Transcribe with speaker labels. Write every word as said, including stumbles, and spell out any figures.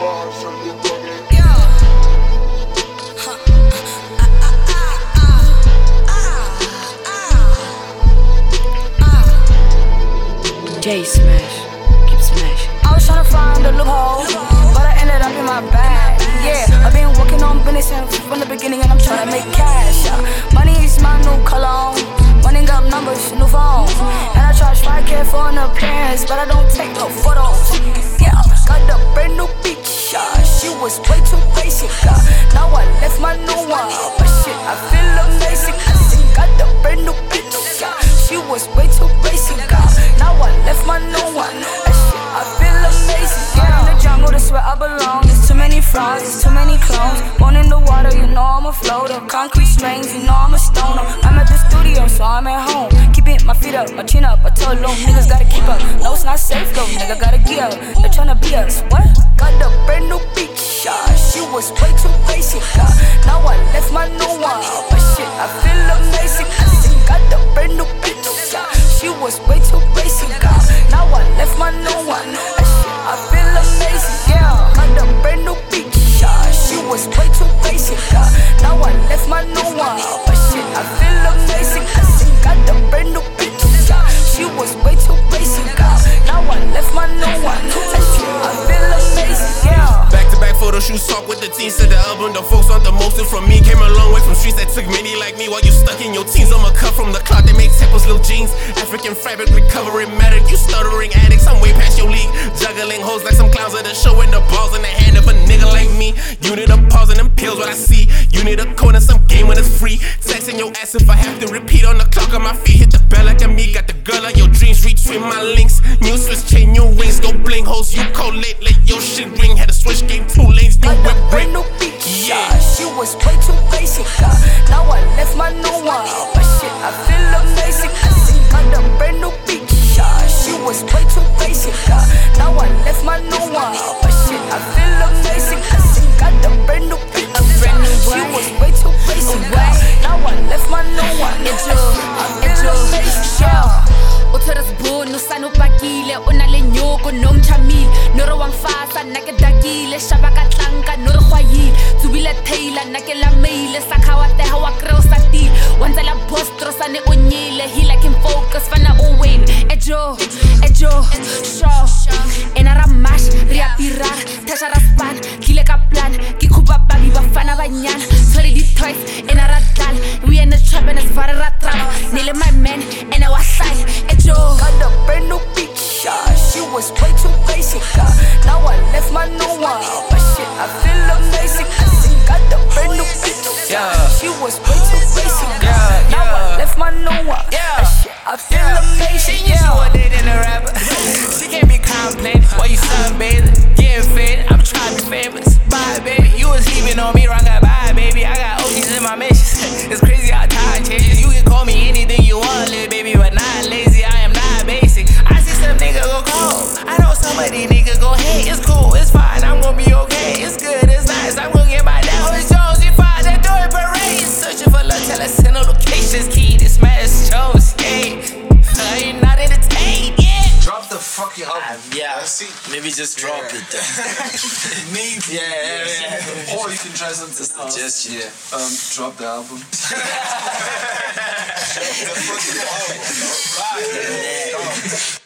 Speaker 1: J smash, keep smashing.
Speaker 2: I was tryna find a loophole, but I ended up in my bag. Yeah, I've been working on business from the beginning, and I'm tryna make cash. Yeah. Money is my new cologne, running up numbers, new phone. And I charge five K for an appearance, but I don't take no photos. Yeah, got the brand new bitch. Yeah. She was way too basic. Yeah. Now I left my new one, but shit, I feel amazing. I still got the brand new bitch. Yeah. She was way too basic. Yeah. Now I left my new one. That shit, I feel amazing. Yeah. In the jungle, that's where I belong. There's too many flaws, there's too many clones. Born in the water, you know I'm a floater. Concrete strings, you know I'm a stoner. I'm at the studio, so I'm at home. Keeping my feet up, my chin up. I told them niggas gotta keep up. No, it's not safe though, nigga gotta gear up. They're tryna be us. What? Got the brand new bitch. Yeah. She was way too basic. Yeah. Now I left my new one, but shit, I feel amazing. I still got the brand new bitch. Yeah. She was way too basic. Yeah. Now I left my new one. That shit, I feel amazing. Yeah. Got the brand new bitch. Yeah. She was way too basic. Yeah. Now I left my new one, but shit, I feel amazing. I still got the brand new bitch. Yeah. She was way too basic. Yeah. Now I left my new one. That shit, I feel amazing. Yeah.
Speaker 3: Back to back photo shoots, talk with the team. Said the album, the folks want the most from me. Came a long way from streets that took many like me. While you stuck in your teens, I'm a cut from the cloth that makes temples, little jeans. African fabric, recovery matter. You stuttering addicts, I'm way past your league. Juggling hoes like some clowns at the show, and the balls in the hand of a nigga like me. You need a pause and them pills, what I see. You need a code and some game when it's free. Texting your ass if I have to repeat on the clock on my feet. Hit the bell like a me. Got the girl of your dreams, retweet my links. New switch, chain new rings, go bling hoes. You collate, let your shit ring. Had a switch game, two lanes, new whip break.
Speaker 2: Yeah, she was way too basic. Uh. Now I left my new one, but shit, I feel amazing. I still got the brand new bitch. Yeah, she was way too basic. Uh. Now I left my new one, but shit, I feel amazing. I still got the brand new bitch. A brand new She was way too basic. Uh. Now I left my new one. It's I feel amazing. Yeah.
Speaker 1: Uthora sibunu sanupakile unale nyoko nomchamile noro wangfasa nakedakile shabaka tlanka noro khwayile tsubile taila nakela mail sakhawa teha wa crossa ti wanzela postro sane onyile he like him focus fana o win ejo ejo show enara mash ria pirar tasha raspan kile ka plan ki khupa babi bafana banyana sorry the toys enara dal we in the trap and it's varara trap nile my man and I was side
Speaker 2: got the brand new bitch. Yeah. She was way too basic. Uh. Now I left my new one, but shit, I feel amazing. I still got the brand new bitch. Yeah. She was way too basic. Uh.
Speaker 3: Yeah,
Speaker 2: now
Speaker 3: yeah.
Speaker 2: I left my new one.
Speaker 3: Yeah.
Speaker 2: Shit, I feel
Speaker 4: yeah.
Speaker 2: amazing.
Speaker 4: She used to a date in a rapper. She can't be complaining while you sunbathing, getting faded. I'm trying to be famous. Bye, baby. You was leaving on me wrong. Bye, baby. I got O Gs in my mentions. It's crazy how time changes. You can call me anything you want, little baby, but not lazy. I am not basic. I see some nigga go cold. I know somebody nigga go hate. It's cool, it's fine. I'm gonna be okay. It's good, it's nice. I'm gonna get my dad. It's Jones. You find that doing parade. Searching for love, tell us send no locations. Key to smash Jones. Yeah. Are you not entertained? Yeah.
Speaker 5: Drop the fucking album.
Speaker 4: Yeah.
Speaker 5: Let's see.
Speaker 4: Maybe just drop
Speaker 5: Yeah.
Speaker 4: it then.
Speaker 5: Maybe.
Speaker 4: Yeah, yeah, yeah.
Speaker 5: Or you can try something else.
Speaker 4: Just
Speaker 5: Yeah. Um, drop the album.
Speaker 4: yeah.